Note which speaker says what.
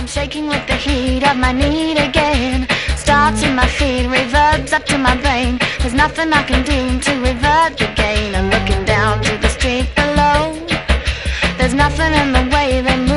Speaker 1: I'm shaking with the heat of my need again. Starts in my feet, reverbs up to my brain. There's nothing I can do to revert the gain. I'm looking down to the street below. There's nothing in the way they move.